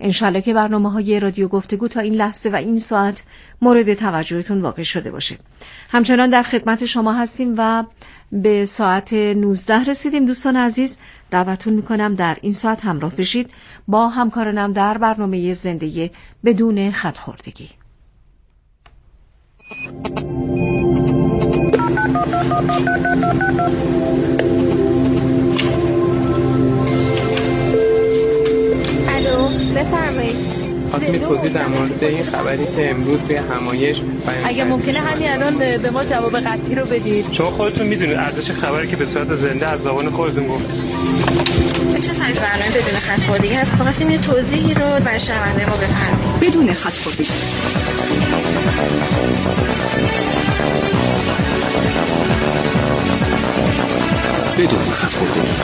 انشالله که برنامه‌های رادیو گفتگو تا این لحظه و این ساعت مورد توجهتون واقع شده باشه. همچنان در خدمت شما هستیم و به ساعت 19 رسیدیم. دوستان عزیز، دعوتتون میکنم در این ساعت همراه بشید با همکارانم در برنامه زنده بدون خط خوردگی. الو، بفرمایید. خواستم توضیح در مورد این خبری که امروز توی همایش بیان اگه ممکنه همین الان به ما جواب قطعی رو بدید. شما خودتون میدونید ارزش خبری که به صورت زنده از زبان خودتون گفت. چه سایز برنامه بدون خط خوردگی هست؟ خواستیم یه توضیحی رو برای شنونده ما بفرمایید. بدون خط خوردگی. بدون خط خوردگی.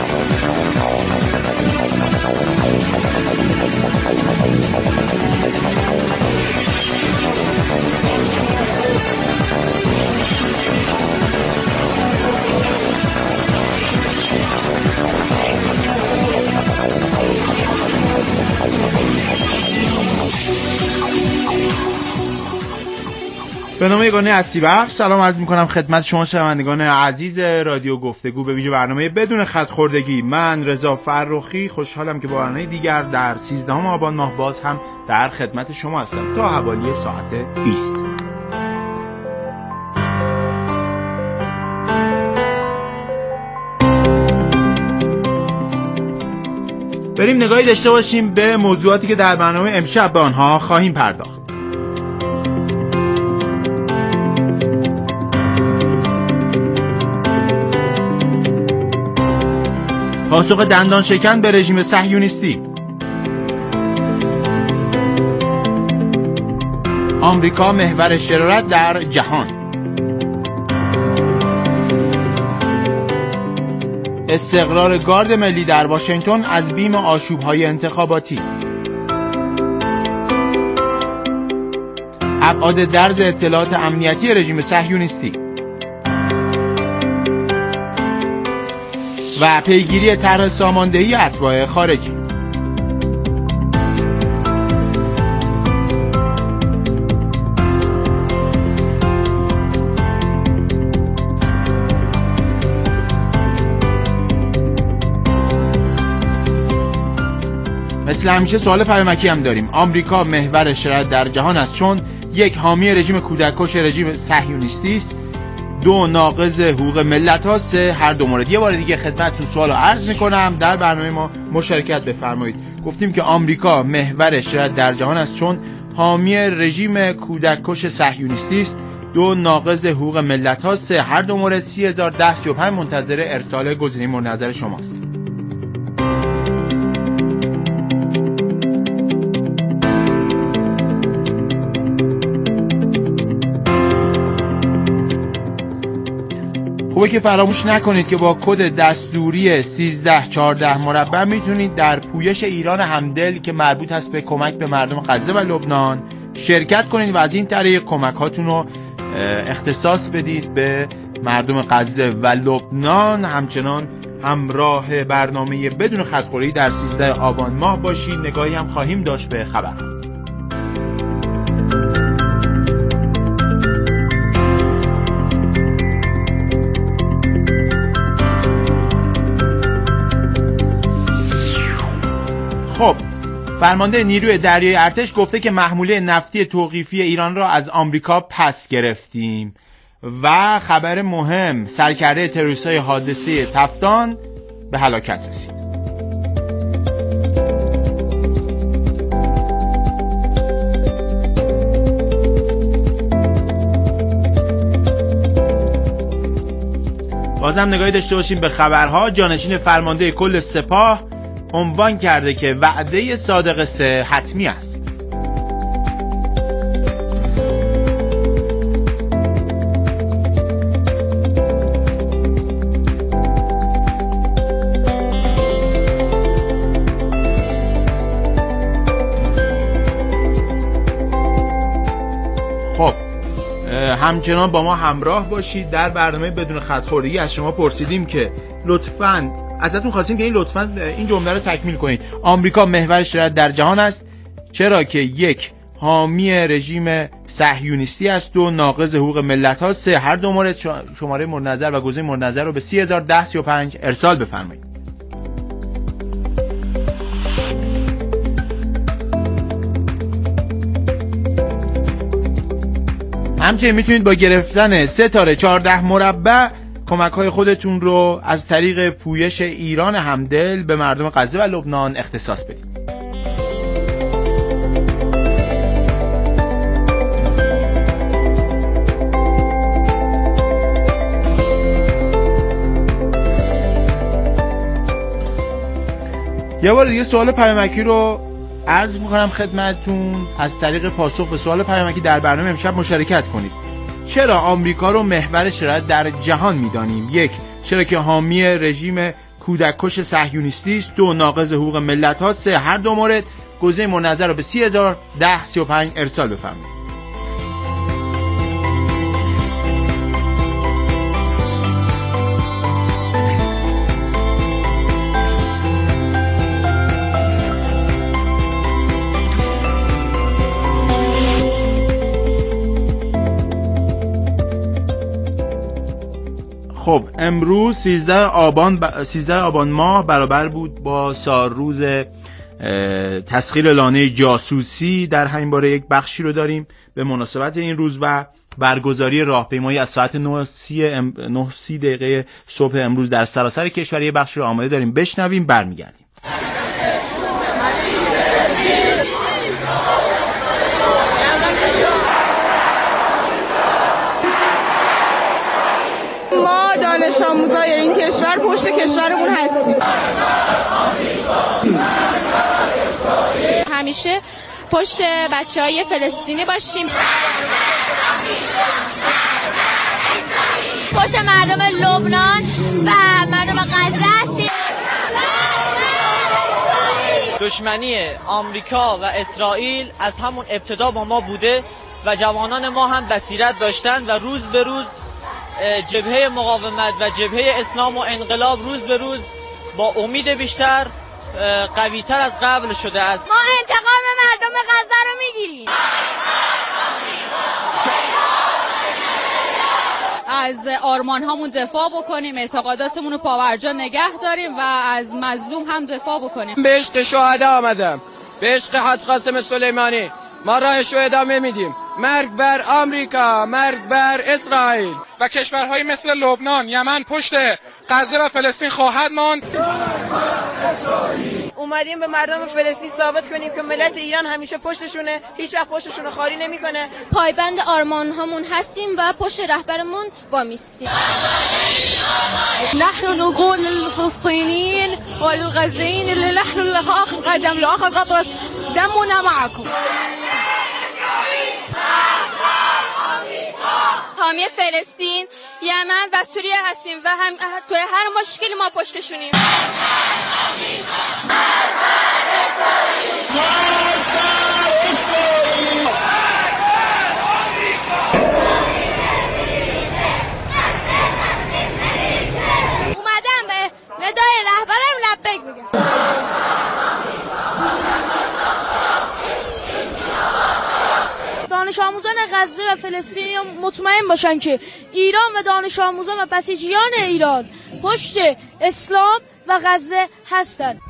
به نام یگانه هستیبخش سلام عرض میکنم خدمت شما شنوندگان عزیز رادیو گفتگو به ویژه برنامه بدون خط خوردگی. من رضا فرخی خوشحالم که با برنامه دیگر در 13 آبان ماه باز هم در خدمت شما هستم تا حوالی ساعت 20. بریم نگاهی داشته باشیم به موضوعاتی که در برنامه امشب به آنها خواهیم پرداخت. پاسخ دندان شکن به رژیم صهیونیستی. آمریکا محور شرارت در جهان. استقرار گارد ملی در واشنگتن از بیم آشوب‌های انتخاباتی. ابعاد درز اطلاعات امنیتی رژیم صهیونیستی و پیگیری طرح ساماندهی اتباع خارجی. مثل همیشه سوال پیامکی هم داریم. آمریکا محور شرارت در جهان است چون 1. حامی رژیم کودککش رژیم صهیونیستی است، 2. ناقض حقوق ملت ها، 3. هر دو مورد. یه بار دیگه خدمتتون سوالو عرض میکنم، در برنامه ما مشارکت بفرمایید. گفتیم که آمریکا محور شرارت در جهان است چون حامی رژیم کودککش صهیونیستی است، 2. ناقض حقوق ملت ها، 3. هر دو مورد. 301035 منتظر ارسال گزینه مورد نظر شماست. خوبه که فراموش نکنید که با کد دستوری 1314 مربع میتونید در پویش ایران همدل که مربوط هست به کمک به مردم غزه و لبنان شرکت کنید و از این طریق کمک هاتون رو اختصاص بدید به مردم غزه و لبنان. همچنان همراه برنامه بدون خط خوردگی در 13 آبان ماه باشید. نگاهی هم خواهیم داشت به خبرها. خب، فرمانده نیروی دریایی ارتش گفته که محموله نفتی توقیفی ایران را از آمریکا پس گرفتیم. و خبر مهم، سرکرده تروریست‌های حادثه تفتان به هلاکت رسید. بازم نگاهی داشته باشیم به خبرها. جانشین فرمانده کل سپاه عنوان کرده که وعده صادق سه حتمی است. خب، همچنان با ما همراه باشید در برنامه بدون خط خوردگی. از شما پرسیدیم که ازتون خواستیم که لطفاً این جمله رو تکمیل کنید. آمریکا محور شرارت در جهان است. چرا که یک حامی رژیم صهیونیستی است، دو ناقض حقوق ملت ها، سه هر دو مورد شماره مورد نظر و گزینه مورد نظر رو به 301035 ارسال بفرمایید. همچنین میتونید با گرفتن 3 تاره 14 مربع کمک‌های خودتون رو از طریق پویش ایران همدل به مردم غزه و لبنان اختصاص بدید. یه بار دیگه سوال پیامکی رو عرض میکنم خدمتتون، از طریق پاسخ به سوال پیامکی در برنامه امشب مشارکت کنید. چرا آمریکا رو محور شرایط در جهان میدانیم؟ یک، چرا که حامی رژیم کودککش صهیونیستی است، دو ناقض حقوق ملت ها، سه هر دو مورد گزینه مورد نظر رو به 301035 ارسال بفرمایید. خب امروز 13 آبان ماه برابر بود با روز تسخیر لانه جاسوسی. در همین باره یک بخشی رو داریم به مناسبت این روز و برگزاری راهپیمایی از ساعت 9:30 دقیقه صبح امروز در سراسر کشور. یه بخشی رو آماده داریم، بشنویم برمیگردیم. دانش آموزای این کشور پشت کشورمون هستیم. همیشه پشت بچه‌های فلسطینی باشیم، پشت مردم لبنان و مردم غزه هستیم. دشمنی آمریکا و اسرائیل از همون ابتدا با ما بوده و جوانان ما هم بصیرت داشتن و روز به روز جبهه مقاومت و جبهه اسلام و انقلاب روز به روز با امید بیشتر قوی‌تر از قبل شده است. ما انتقام مردم غزه رو میگیریم. از آرمان هامون دفاع بکنیم، اعتقاداتمون رو پاورجا نگه داریم و از مظلوم هم دفاع بکنیم. به عشق شهدا آمدم، به عشق حاج قاسم سلیمانی. ما راه شهدا میدیم. مرگ بر آمریکا، مرگ بر اسرائیل و کشورهای مثل لبنان، یمن پشت غزه و فلسطین خواهد ماند. اومدیم به مردم فلسطین ثابت کنیم که ملت ایران همیشه پشتشونه، هیچ وقت پشتشونو خالی نمیکنه. پایبند آرمان هامون هستیم و پشت رهبرمون وامیستیم. نحن نقول للفلسطينيين وللغزيين اللي نحن لآخر قدم لآخر قطرة دمنا معكم. حامی فلسطین، یمن و سوریه هستیم و هم توی هر مشکلی ما پشتشونیم. اومدم به ندای رهبرم لبیک بگم. دانش آموزان غزه و فلسطین مطمئن باشن که ایران و دانش آموزان و بسیجیان ایران پشت اسلام و غزه هستند.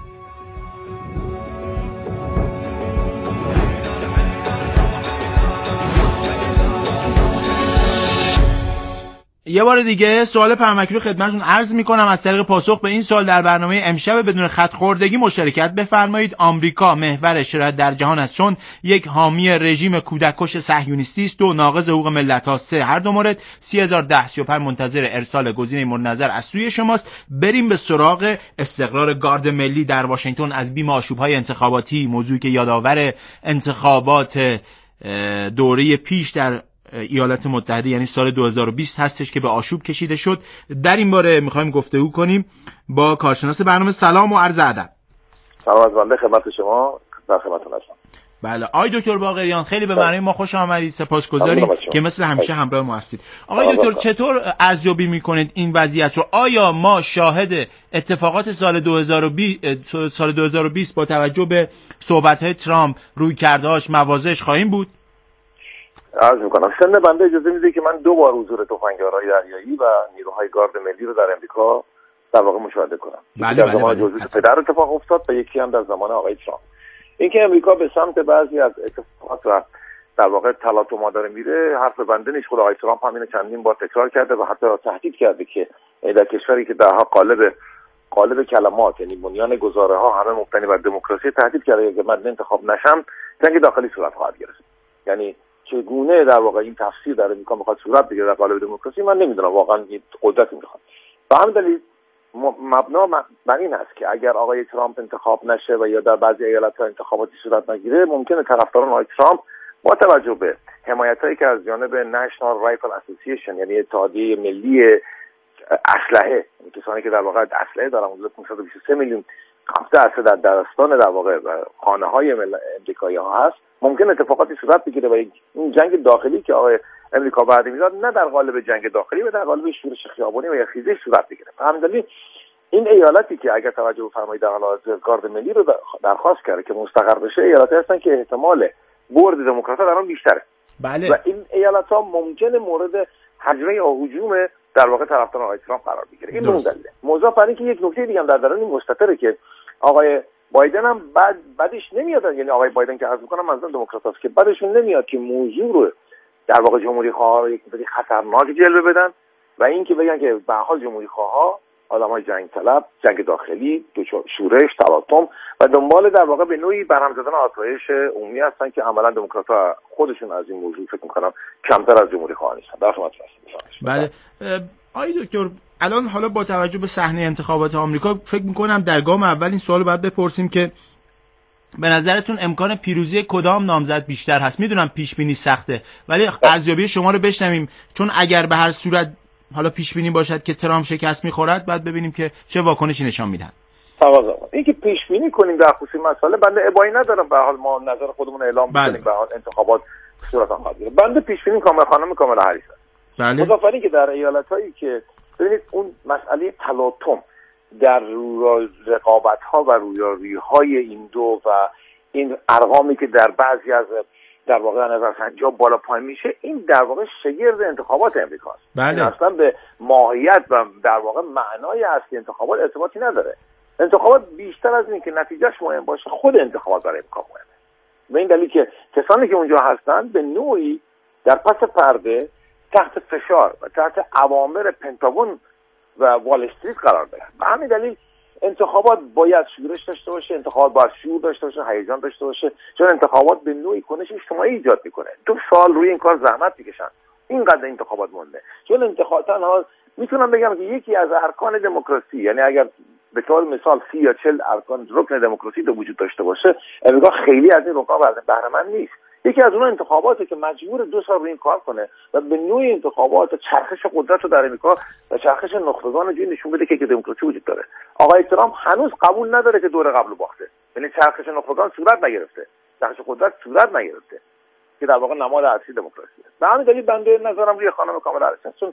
یه بار دیگه سوال پیامکی رو خدمتتون عرض میکنم. از طریق پاسخ به این سوال در برنامه امشب بدون خط خوردگی مشارکت بفرمایید. آمریکا محور شرایط در جهان است چون یک حامی رژیم کودککش صهیونیستی است، دو ناقض حقوق ملت ها، سه هر دو مورد. 301035 منتظر ارسال گزینه مورد نظر از سوی شماست. بریم به سراغ استقرار گارد ملی در واشنگتن از بیم آشوب‌های انتخاباتی، موضوعی که یادآور انتخابات دوره پیش در ایالات متحده یعنی سال 2020 هستش که به آشوب کشیده شد. در این باره میخوایم گفتگو کنیم با کارشناس برنامه. سلام و عرض ادب. سلام از بنده خدمت شما در خدمتتون هستم. بله آقای دکتر باقریان خیلی به برنامه ما خوش آمدید. سپاسگزاریم که مثل همیشه همراه ما هستید. آقای دکتر چطور ارزیابی میکنید این وضعیت رو؟ آیا ما شاهد اتفاقات سال 2020 با توجه به صحبت‌های ترامپ، رویکردهاش، مواضعش خواهیم بود؟ عرض میکنم سن بنده اجازه میده که من 2 بار حضور تفنگدارهای دریایی و نیروهای گارد ملی رو در امریکا در واقع مشاهده کنم. در زمان جزویس پدر اتفاق افتاد و یکی هم در زمان آقای ترامپ. اینکه امریکا به سمت بعضی از اتفاقات و در واقع تلاطم داره میره حرف بنده نیست. خود آقای ترامپ همین چندین بار تکرار کرده و حتی تهدید کرده که در کشوری که درها قالب کلمات یعنی بنیان گزاره ها همه مبتنی بر دموکراسی، تهدید کرده اگه من انتخاب نشم جنگ داخلی صورت خواهد گرفت. یعنی چگونه در واقع این تفسیر در امریکا میخواد صورت بگیره در قالب دموکراسی من نمیدونم، واقعا این قدرت میخواد. به همین دلیل مبنا بر این هست که اگر آقای ترامپ انتخاب نشه و یا در بعضی ایالت‌ها انتخاباتی صورت نگیره، ممکنه طرفداران آقای ترامپ با توجه به حمایتایی که از جانب نشنال رایفل اسوسییشن یعنی اتحادیه ملی اسلحه، کسانی که در واقع اسلحه دارن، حدود 523 میلیون هفته اسلحه در دستان در واقع خانه‌های امریکایی‌ها هست، ممکن اتفاقاتی صورت بگیره و این جنگ داخلی که آقای امریکا وعده میداد نه در قالب جنگ داخلی و در قالب شورش خیابانی و خیزش صورت بگیره. همین این ایالتی که اگر توجه بفرمایید در حال گارد ملی رو درخواست کرده که مستقر بشه، ایالتی هستن که احتمال برد دموکرات‌ها در آن بیشتره. بله. و این ایالت‌ها ممکنه مورد هجمه یا هجوم در واقع طرفداران آقای ترامپ قرار بگیره. این دلیله. موضوع بر اینکه یک نکته دیگه هم در درون این مستتره که آقای بایدن هم بعدش نمیاد، یعنی آقای بایدن که عرض می‌کنم منظور دموکراتاست که بعدشون نمیاد که موضوع رو در واقع جمهوری خواها یک مقدار خطرناک جلوه بدن و اینکه بگن که به حال جمهوری خواها آدمای جنگ طلب، جنگ داخلی، شورش، تلاطم و دنبال در واقع به نوعی برهم زدن آسایش عمومی هستن که عملا دموکرات‌ها خودشون از این موضوع فکر می‌کنم کمتر از جمهوری خواها نیستن. در خدمت هستم. بله. آقای دکتر الان حالا با توجه به صحنه انتخابات آمریکا فکر می‌کنم در گام اول این سوالو باید بپرسیم که به نظرتون امکان پیروزی کدام نامزد بیشتر هست؟ میدونم پیش بینی سخته ولی ارزیابی شما رو بشنویم، چون اگر به هر صورت حالا پیش بینی باشد که ترامپ شکست می‌خورد بعد ببینیم که چه واکنشی نشان میدن. اینکه پیش بینی کنیم در خصوص مسئله بنده ابایی ندارم، به حال ما نظر خودمون اعلام می‌کنیم، به حال انتخابات صورت خواهد گرفت. بنده پیش بینی کنم خانم کاملا هریس است. بله. مضافاً که در ایالت‌هایی که ببینید اون مسئله تلاطم در رقابت‌ها و رویارویی‌های این دو و این ارقامی که در بعضی از در واقع نظرسنجی‌ها بالا پایین میشه، این در واقع شگرد انتخابات امریکاست. بله. اصلا به ماهیت و در واقع معنای اصلی انتخابات ارتباطی نداره. انتخابات بیشتر از این که نتیجهش مهم باشه، خود انتخابات برای امریکا مهمه. به این دلیل که کسانی که اونجا هستن به نوعی در پس پرده تحت فشار و تحت اوامر پنتاگون و وال استریت قرار دارن. به همین دلیل انتخابات باید شورش داشته باشه، انتخابات باید شور داشته باشه، هیجان داشته باشه، چون انتخابات به نوعی کنش اجتماعی ایجاد میکنه. 2 سال روی این کار زحمت میکشن، اینقدر انتخابات مونده. چون انتخابات تنها میتونم بگم که یکی از ارکان دموکراسی، یعنی اگر به طور مثال 30 یا 40 ارکان رکن دموکراسی رو وجود داشته باشه، امریکا خیلی از این رکن بهره مند نیست. یکی از اون انتخاباته که مجبور 2 سال روی این کار کنه و به نوعی انتخابات چرخش قدرت رو در امریکا و چرخش نخبگان جوی نشون بده که دموکراسی وجود داره. آقای ترامپ هنوز قبول نداره که دور قبل باخته، یعنی چرخش نخبگان صورت نگرفته، چرخش قدرت صورت نگرفته که در واقع نماد اصلی دموکراسی است. به همین دلیل بنده نظرم روی خانم کاملا هریس، چون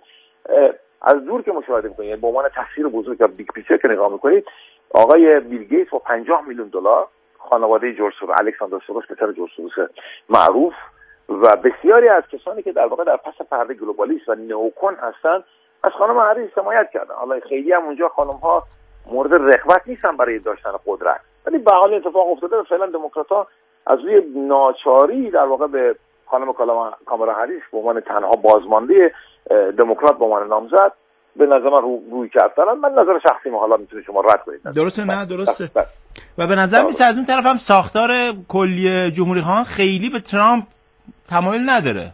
از دور که مشاهده می‌کنید، یعنی به عنوان تفسیر بزرگ یا بیگ پیکچر که نگاه می‌کنید، آقای بیل گیتس با $50 میلیون خانواده جورج سوروس، الکساندر سوروس پسر جورج سوروس معروف و بسیاری از کسانی که در واقع در پس پرده گلوبالیست و نئوکن هستن از خانم هریس حمایت کردن. حالا خیلی هم اونجا خانم‌ها مورد رغبت نیستن برای داشتن قدرت، ولی به حال اتفاق افتاده و فعلا دموکرات‌ها از روی ناچاری در واقع به خانم کامالا هریس به عنوان تنها بازمانده دموکرات به عنوان نامزد به نظر من روی کردن. من نظر شخصی ما حالا میتونید شما رد کنید. درسته؟ نه درسته. و به نظر میاد از اون طرف هم ساختار کلی جمهوری خواهان خیلی به ترامپ تمایل نداره.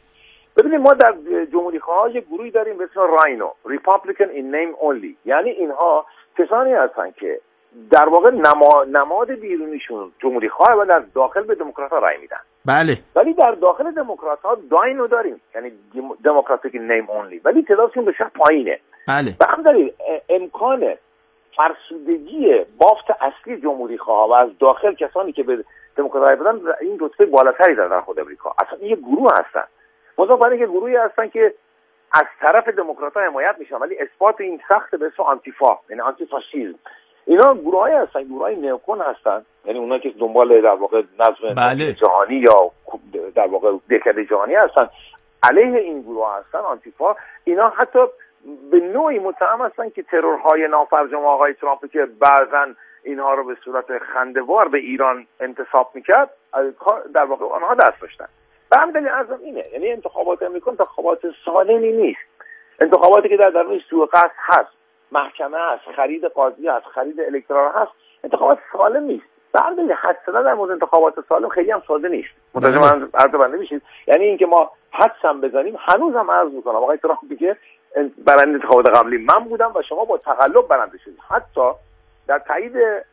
ببینید ما در جمهوری خواها یک گروهی داریم به اسم راینو، ریپابلیکن این نیم اونلی، یعنی اینها کسانی هستن که در واقع نماد بیرونیشون جمهوری خواه و در داخل به دموکرات‌ها رای میدن. بله. ولی در داخل دموکرات‌ها داینو داریم، یعنی دموکراتیک نیم اونلی، ولی تعدادشون بسیار پایینه. بله. به همین دلیل امکان فرسودگی بافت اصلی جمهوری خواه و از داخل کسانی که به دموکرات رای بدن این رتبه بالاتری داره در خود امریکا. اصلا یه گروه هستن، مضاف بر اینکه گروهی هستن که از طرف دموکرات‌ها حمایت میشن ولی اثبات این سخت به اسم آنتیفا، یعنی آنتی فاشیسم. اینا گروهایی هستن، گروهای نیوکون هستن، یعنی اونایی که دنبال در واقع نظم جهانی یا در واقع دهکده جهانی هستن، علیه این گروه هستن آنتیفا. اینا حتی به نوعی متهم هستن که ترورهای نافرجام آقای ترامپ که بعضا اینها رو به صورت خنده‌وار به ایران انتساب میکرد در واقع آنها دست داشتن. به همین دلیل ارزم اینه، یعنی انتخابات امریکا انتخابات سالمی نیست، انتخاباتی که در درونش سوء قصد هست، محکمه هست، خرید قاضی هست، خرید الکترال هست، انتخابات سالم نیست. به همین دلیل حدس‌زدن در مورد انتخابات سالم خیلی هم ساده نیست. متوجه من عرض بنده میشید؟ یعنی اینکه ما حدسم بزنیم، هنوزم عرض میکنم آقای ترامپ که برنده انتخابات قبلی من بودم و شما با تقلب برنده شدید. حتی در تایید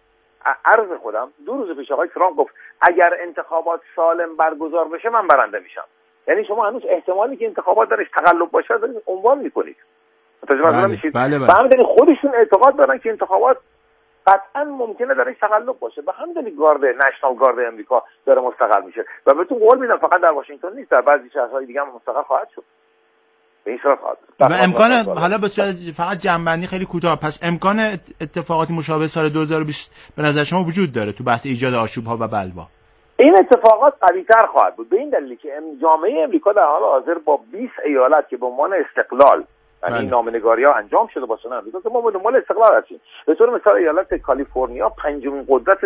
عرض خودم 2 روز پیش آقای ترامپ گفت اگر انتخابات سالم برگزار بشه من برنده میشم. یعنی شما هنوز احتمالی که انتخابات درش تقلب باشه دارید عنوان میکنید. متوجه میشید؟ به همین دلیل خودشون اعتقاد دارن که انتخابات قطعا ممکنه درش تقلب باشه. به همین دلیل نشنال گارد امریکا داره مستقل میشه و بهتون قول میدم فقط در واشنگتن نیست، در بعضی شهرهای دیگه هم مستقل خواهد شد. به این صورت خواهد و امکان حالا به صورت فقط جنبندی خیلی کوتاه، پس امکان اتفاقاتی مشابه سال 2020 به نظر شما وجود داره تو بحث ایجاد آشوب‌ها و بلوا؟ این اتفاقات قوی‌تر خواهد بود به این دلیل که جامعه امریکا در حال حاضر با 20 ایالت که به عنوان استقلال یعنی این نامنگاری‌ها انجام شده باشه نه که ما دنبال استقلال هستیم. به طور مثال ایالت کالیفرنیا 5مین قدرت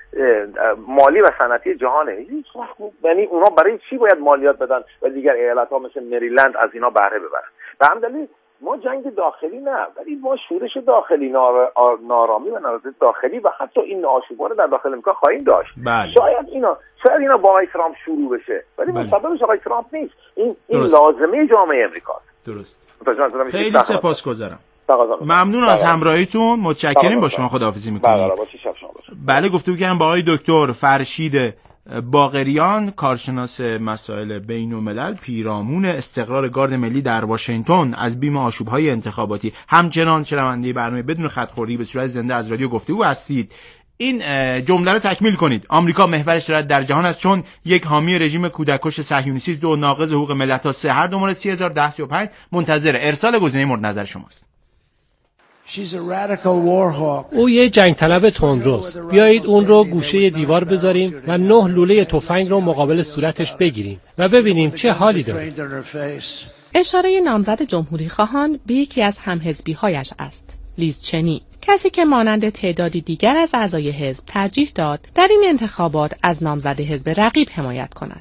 مالی و صنعتی جهانه. یعنی اونا برای چی باید مالیات بدن و دیگر ایالت‌ها مثل مریلند از اینا بهره ببرن؟ به همین دلیل ما جنگ داخلی نه، ولی ما شورش داخلی، نارامی و نارضایتی داخلی و حتی این آشوب‌ها رو در داخل امریکا خواهیم داشت. شاید اینا با آقای ترامپ شروع بشه، ولی مسببش آقای ترامپ نیست. این لازمه جامعه امریکاست. درست. خیلی سپاسگزارم. ممنون از همراهیتون، متشکریم. با شما خداحافظی می‌کنیم. بله گفتگو کردم با آقای دکتر فرشید باقریان، کارشناس مسائل بین‌الملل، پیرامون استقرار گارد ملی در واشنگتن از بیم آشوب‌های انتخاباتی. همچنان شنونده برنامه بدون خط‌خوردی به صورت زنده از رادیو گفتگو هستید. این جمله رو تکمیل کنید: آمریکا محور شرایط در جهان است چون یک حامی رژیم کودکش صهیونیستی است، 2 ناقض حقوق ملت‌ها، 3 هر دو مورد 3001035 منتظر ارسال گزینه مورد نظر شماست. او یه جنگ طلب تندروست. بیایید اون رو گوشه دیوار بذاریم و 9 لوله تفنگ رو مقابل صورتش بگیریم و ببینیم چه حالی داره. اشاره نامزد جمهوری خواهان به یکی از همحزبی‌هایش است، لیز چنی، کسی که مانند تعدادی دیگر از اعضای حزب ترجیح داد در این انتخابات از نامزد حزب رقیب حمایت کند.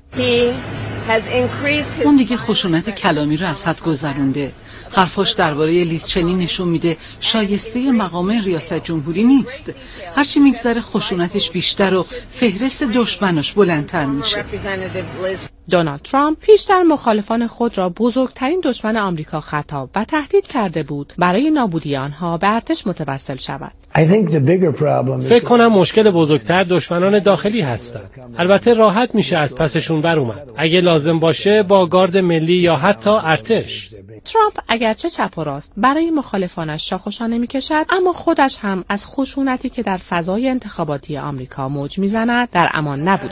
اون دیگه خشونت کلامی رو از حد گذرونده. حرفاش درباره لیز چنی نشون میده شایسته مقام ریاست جمهوری نیست. هرچی میگذره خشونتش بیشتر و فهرست دشمناش بلندتر میشه. دونالد ترامپ پیشتر مخالفان خود را بزرگترین دشمن آمریکا خطاب و تهدید کرده بود برای نابودی آنها به ارتش متوسل شود. فکر کنم مشکل بزرگتر دشمنان داخلی هستند. البته راحت میشه از پسشون بر اومد. اگه لازم باشه با گارد ملی یا حتی ارتش. ترامپ اگرچه چپ و راست برای مخالفانش شاخ و شانه میکشد، اما خودش هم از خشونتی که در فضای انتخاباتی آمریکا موج میزند در امان نبود.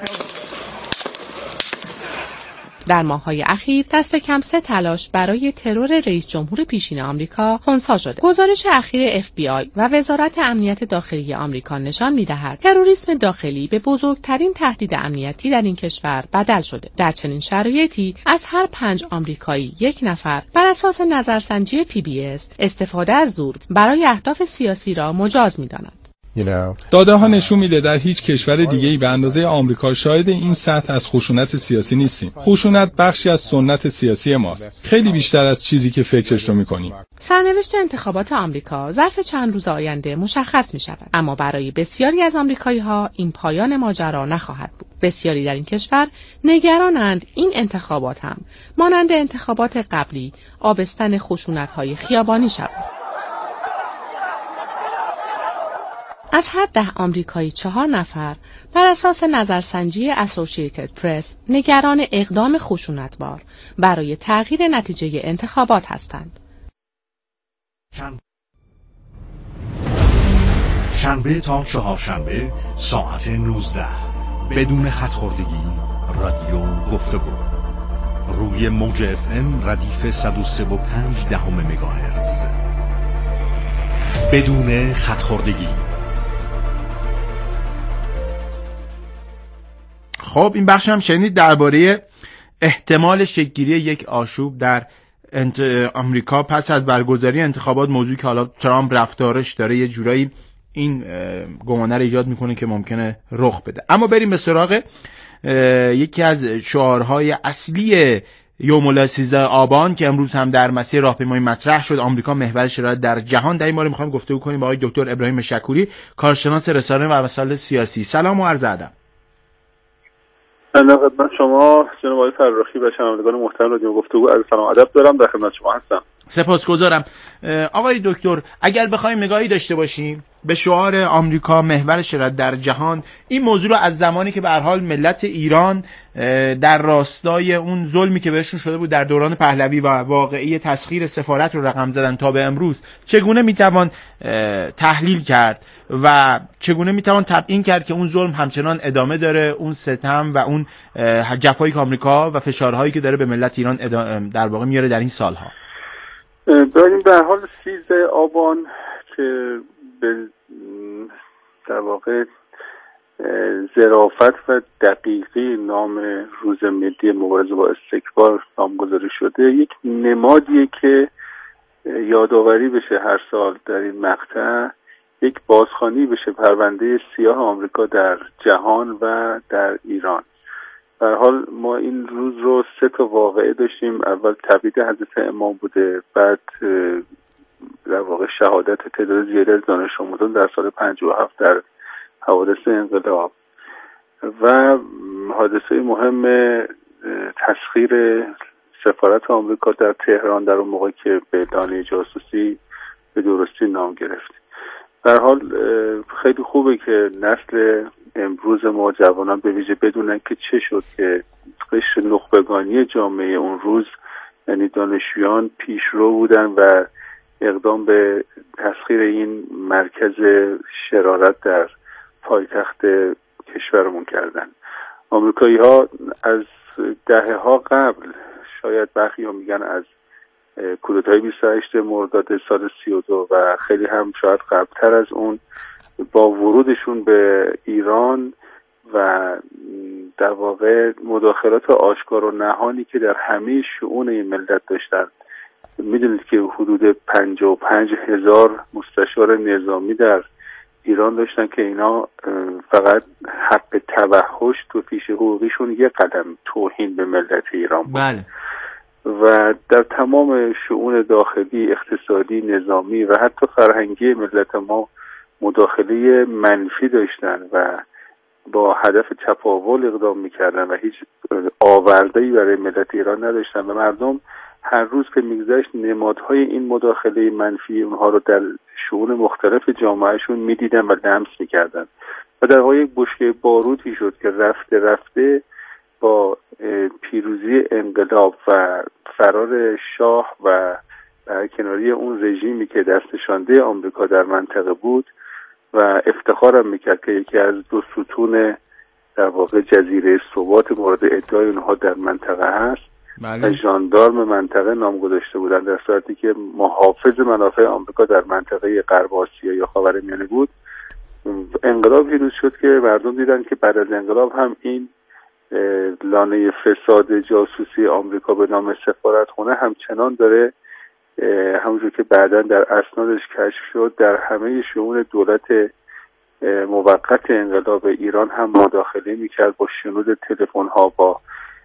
در ماه‌های اخیر دست کم 3 تلاش برای ترور رئیس جمهور پیشین آمریکا خنثی شده. گزارش اخیر FBI و وزارت امنیت داخلی آمریکا نشان می‌دهد تروریسم داخلی به بزرگترین تهدید امنیتی در این کشور بدل شده. در چنین شرایطی از هر 5 آمریکایی 1 نفر بر اساس نظرسنجی PBS استفاده از زور برای اهداف سیاسی را مجاز می‌داند. داده ها نشون میده در هیچ کشور دیگه‌ای به اندازه آمریکا شاهد این سطح از خشونت سیاسی نیستیم. خشونت بخشی از سنت سیاسی ماست، خیلی بیشتر از چیزی که فکرش رو میکنیم. سرنوشت انتخابات آمریکا ظرف چند روز آینده مشخص میشود، اما برای بسیاری از آمریکایی‌ها این پایان ماجرا نخواهد بود. بسیاری در این کشور نگرانند این انتخابات هم مانند انتخابات قبلی آبستن خشونت‌های خیابانی شود. از هر 10 آمریکایی 4 نفر بر اساس نظرسنجی اسوسییتد پرس نگران اقدام خشونتبار برای تغییر نتیجه انتخابات هستند. شنبه تا چهارشنبه ساعت 19 بدون خط‌خوردگی رادیو گفتگو روی موج FM ردیف 103.5 مگاهرتز بدون خط‌خوردگی. خب این بخش هم شنید درباره احتمال شکل‌گیری یک آشوب در آمریکا پس از برگزاری انتخابات، موضوعی که حالا ترامپ رفتارش داره یه جورایی این گمانه رو ایجاد میکنه که ممکنه رخ بده. اما بریم به سراغ یکی از شعارهای اصلی یوم 13 آبان که امروز هم در مسیر راهپیمایی مطرح شد: آمریکا محور شرایط در جهان. در این باره میخوایم گفتگو کنیم با آقای دکتر ابراهیم شکوری، کارشناس رسانه و مسائل سیاسی. سلام و عرض ادب. من خدمت شما جناب آقای فرخی و شنوندگان محترم رادیو گفتگو عرض سلام ادب دارم، در خدمت شما هستم. سپاسگزارم. آقای دکتر، اگر بخوایم نگاهی داشته باشیم به شعار آمریکا محور شرایط در جهان، این موضوع رو از زمانی که به هر حال ملت ایران در راستای اون ظلمی که بهشون شده بود در دوران پهلوی و واقعی تسخیر سفارت رو رقم زدن تا به امروز، چگونه میتوان تحلیل کرد و چگونه میتوان تبیین کرد که اون ظلم همچنان ادامه داره، اون ستم و اون جفایی که آمریکا و فشارهایی که داره به ملت ایران در واقع میاره در این سالها؟ ببینیم به هر حال 13 آبان که در واقع ظرافت و دقیقی نام روز ملی مبارزه با استکبار نامگذاری شده، یک نمادیه که یادآوری بشه هر سال در این مقطع، یک بازخوانی بشه پرونده سیاه آمریکا در جهان و در ایران. به هر حال ما این روز رو 3 واقعه داشتیم. اول تبعید حضرت امام بوده، بعد در واقع شهادت تعداد زیادی از دانش آموزان در سال 57 در حوادث انقلاب و حادثه مهم تسخیر سفارت آمریکا در تهران در اون موقع که به دانه جاسوسی به درستی نام گرفت. به هر حال خیلی خوبه که نسل امروز ما جوانان به ویژه بدونن که چه شد که قشر نخبگانی جامعه اون روز، یعنی دانشجویان، پیشرو بودن و اقدام به تسخیر این مرکز شرارت در پایتخت کشورمون کردن. آمریکایی ها از دهه‌ها قبل، شاید برخی ها میگن از کودتای 28 مرداد سال 32 و خیلی هم شاید قبلتر از اون، با ورودشون به ایران و در واقع مداخلات آشکار و نهانی که در همه شؤون این ملت داشتن، میدونید که حدود 55,000 مستشار نظامی در ایران داشتن که اینا فقط حق توحش تو فیش حقوقیشون 1 قدم توهین به ملت ایران بود. بله. و در تمام شؤون داخلی، اقتصادی، نظامی و حتی فرهنگی ملت ما مداخله منفی داشتن و با هدف چپاول اقدام میکردن و هیچ آورده‌ای برای ملت ایران نداشتن و مردم هر روز که میگذشت نمادهای این مداخله منفی اونها رو در شؤون مختلف جامعهشون میدیدن و لمس میکردن و در واقع یک بشکه باروتی شد که رفته رفته با پیروزی انقلاب و فرار شاه و کناری اون رژیمی که دستنشانده آمریکا در منطقه بود و افتخارم میکرد که یکی از 2 ستون در واقع جزیره ثبات مورد ادعای اونها در منطقه هست، بله. و ژاندارم منطقه نام گذاشته بودن، در صورتی که محافظ منافع آمریکا در منطقه غرب آسیا یا خاورمیانه بود. انقلاب پیروز شد که مردم دیدن که بعد از انقلاب هم این لانه فساد جاسوسی آمریکا به نام سفارتخونه همچنان داره، همونجور که بعداً در اسنادش کشف شد، در همه شؤون دولت موقت انقلاب ایران هم مداخله میکرد با شنود تلفن‌ها، با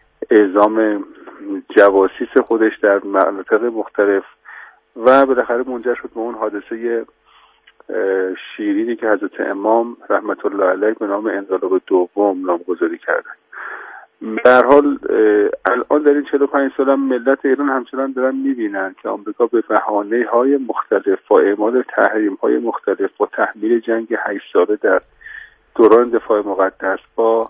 اعزام جواسیس خودش در مناطق مختلف و بالاخره منجر شد به اون حادثه شیرینی که حضرت امام رحمت الله علیه به نام انقلاب دوم نامگذاری کردن. به هر حال الان در این 45 سال هم ملت ایران همچنان دارن میبینن که آمریکا به بهانه‌های مختلف با اعمال تحریم‌های مختلف، با تحمیل جنگ 8 ساله در دوران دفاع مقدس، با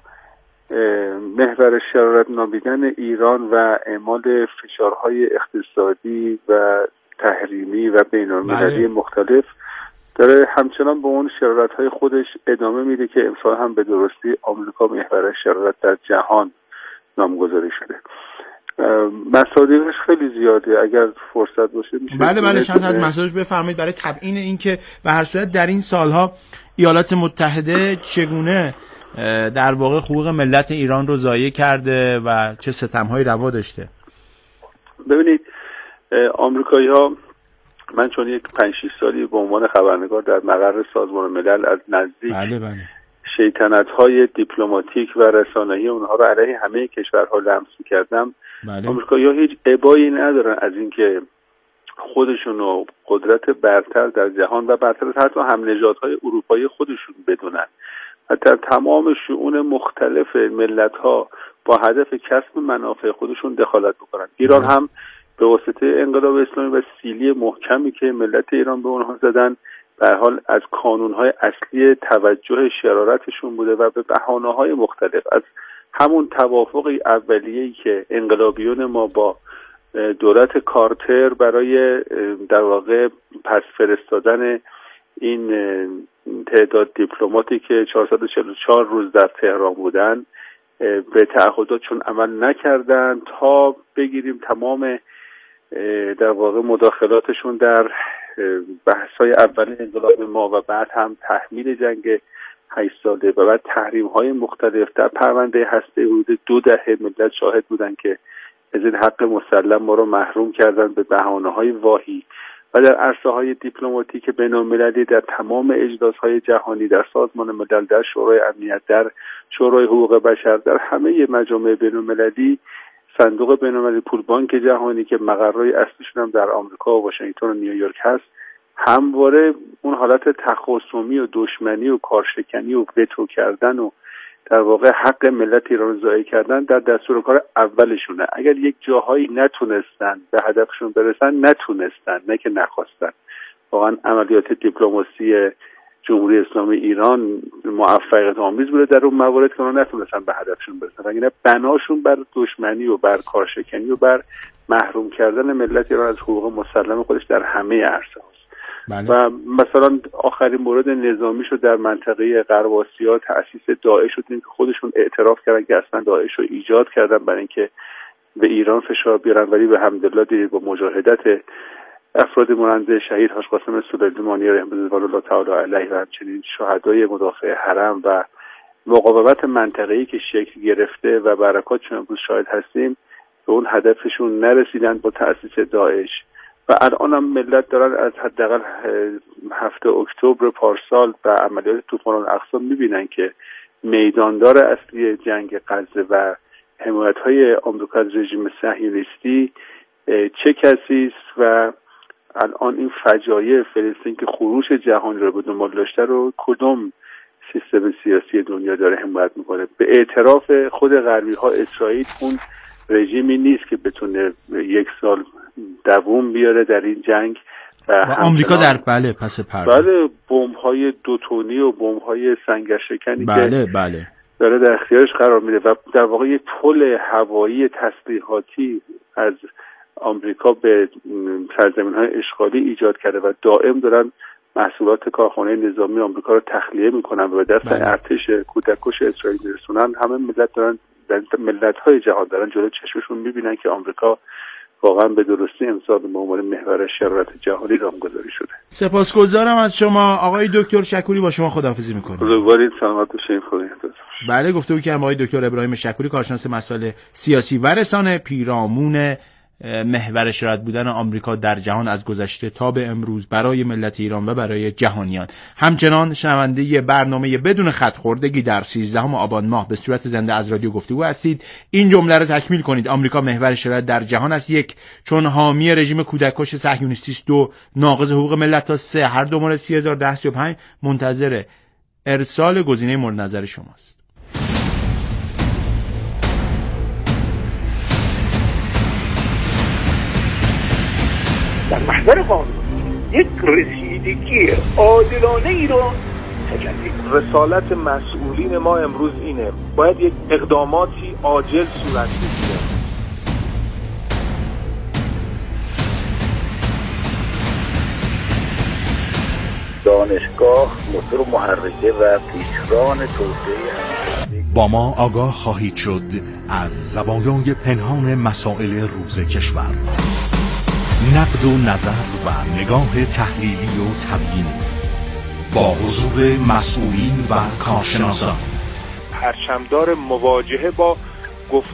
محور شرارت نامیدن ایران و اعمال فشارهای اقتصادی و تحریمی و بین‌المللی مختلف داره همچنان به اون شرارت‌های خودش ادامه میده که امسال هم به درستی آمریکا محور شرارت در جهان نامگذاری شده. مصادیقش خیلی زیاده، اگر فرصت باشه میشه. بله چند از مسائلش بفرمایید برای تبیین این که به هر صورت در این سالها ایالات متحده چگونه در واقع حقوق ملت ایران رو ضایع کرده و چه ستم‌هایی روا داشته. ببینید آمریکایی‌ها، من چون یک 5-6 سالی به عنوان خبرنگار در مقر سازمان ملل از نزدیک شیطنت‌های دیپلماتیک و رسانه‌ای اونها رو علیه همه کشورها لمس می‌کردم. آمریکایی‌ها هیچ ابایی ندارن از اینکه خودشون رو قدرت برتر در جهان و برتر حتی هم نژادهای اروپایی خودشون بدونن و در تمام شؤون مختلف ملت‌ها با هدف کسب منافع خودشون دخالت بکنن. ایران هم به واسطه انقلاب اسلامی و سیلی محکمی که ملت ایران به اونها زدن، به هر حال از کانون‌های اصلی توجه شرارتشون بوده و به بهانه‌های مختلف از همون توافق اولیه‌ای که انقلابیون ما با دولت کارتر برای در واقع پس فرستادن این تعداد دیپلماتی که 444 روز در تهران بودن به تعهداتشون عمل نکردن تا بگیریم تمام در واقع مداخلاتشون در بحث‌های اول انقلاب ما و بعد هم تحمیل جنگ 8 ساله و بعد تحریم‌های مختلف در پرونده هسته حدود 2 دهه ملت شاهد بودن که از این حق مسلم ما رو محروم کردن به بهانه‌های واهی و در عرصه‌های دیپلماتیک بین‌المللی، در تمام اجلاس‌های جهانی، در سازمان ملل، در شورای امنیت، در شورای حقوق بشر، در همه مجامع بین‌المللی، صندوق بین‌المللی، پول بانک جهانی که مقرهای اصلیشون هم در آمریکا و واشنگتن و نیویورک هست، همواره اون حالت تخاصمی و دشمنی و کارشکنی و وتو کردن و در واقع حق ملت ایران رو ضایع کردن در دستور کار اولشونه. اگر یک جاهایی نتونستن به هدفشون برسن، نتونستن، نه که نخواستن. واقعا عملیات دیپلماسی جمهوری اسلامی ایران موفقیت آمیز بوده در اون موارد که اونا نتونستن به هدفشون برسن. اگر بناشون بر دشمنی و بر کارشکنی و بر محروم کردن ملت ایران از حقوق مسلم خودش در همه عرصه هست. و مثلا آخرین مورد نظامی شد در منطقه غرب آسیا، تأسیس داعش شد که خودشون اعتراف کردن که اصلا داعش رو ایجاد کردن برای اینکه به ایران فشار بیارن، ولی به حمدالله دیدید با مجاهدت افراد مانند شهید حاج قاسم سلیمانی رحمة الله تعالی علیه و همچنین شهدای مدافع حرم و مقاومت منطقه‌ای که شکل گرفته و برکاتشون امروز شاهد هستیم، به اون هدفشون نرسیدن با تأسیس داعش. و الان هم ملت دارن از حداقل 7 اکتبر پارسال و عملیات طوفان الاقصی میبینن که میداندار اصلی جنگ غزه و حمایت‌های آمریکا از رژیم صهیونیستی چه کسی است و الان این فجایع فلسطین که خروش جهانی رو به دنبال داشته رو کدوم سیستم سیاسی دنیا داره حمایت میکنه؟ به اعتراف خود غربی‌ها اسرائیل اون رژیمی نیست که بتونه 1 سال دوام بیاره در این جنگ و آمریکا در پس پرده بمب‌های 2 تنی و بمب‌های سنگرشکنی که بله داره در اختیارش قرار میده و در واقع یک پل هوایی تسلیحاتی از آمریکا به سرزمین‌های اشغالی ایجاد کرده و دائم دارن محصولات کارخانه نظامی آمریکا رو تخلیه میکنن و به دست ارتش کودکش اسرائیل میرسونن. همه ملت‌های جهان دارن جلوی چشمشون میبینن که آمریکا واقعا به درستی امسال به عنوان محور شرارت جهانی نامگذاری شده. سپاسگزارم از شما آقای دکتر شکوری. با شما خداحافظی میکنیم. بزرگوارید، سلامت باشید. خدا بله، گفتگو کردم آقای دکتر ابراهیم شکوری، کارشناس مسائل سیاسی و رسانه، پیرامون محور شرارت بودن آمریکا در جهان از گذشته تا به امروز برای ملت ایران و برای جهانیان. همچنان شنونده برنامه بدون خط خوردگی در 13 آبان ماه به صورت زنده از رادیو گفتگو هستید. این جمله رو تکمیل کنید: آمریکا محور شرارت در جهان است. 1 چون حامی رژیم کودکش صهیونیستی است. 2 ناقض حقوق ملت است. 3 هر دو مورد 301035 منتظر ارسال گزینه مورد نظر شماست. در محضر قانون یک رسیدگی عادلانه ای رو تجلی. رسالت مسئولین ما امروز اینه: باید یک اقداماتی عاجل صورت بگیره. دانشگاه موتور محرکه و پیشران توسعه با ما آگاه خواهید شد از زوایای پنهان مسائل روز کشور، نقد و نظر و نگاه تحلیلی و تبیینی با حضور مسئولین و کارشناسان، پرچمدار مواجهه با